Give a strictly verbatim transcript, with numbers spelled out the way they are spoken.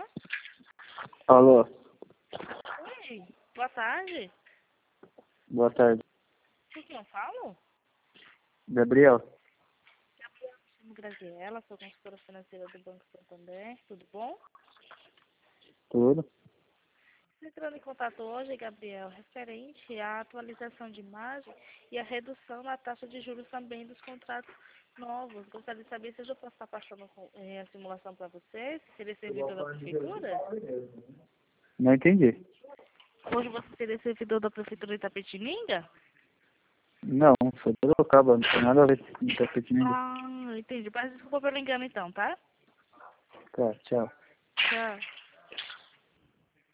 Alô. Oi, boa tarde. Boa tarde. Com quem eu falo? Gabriel. Gabriel, me chamo Graziela, sou consultora financeira do Banco Santander. Tudo bom? Tudo? Estou entrando em contato hoje, Gabriel, referente à atualização de imagem e à redução na taxa de juros também dos contratos novos. Gostaria de saber se eu já posso estar passando com- eh, a simulação para você, se seria servidor da prefeitura. Não entendi. Hoje você seria servidor da prefeitura de Itapetininga? Não, sou do Sorocaba, não tem nada a ver com Itapetininga. Ah, entendi. Mas desculpa pelo engano então, tá? Tá, tchau. Tchau.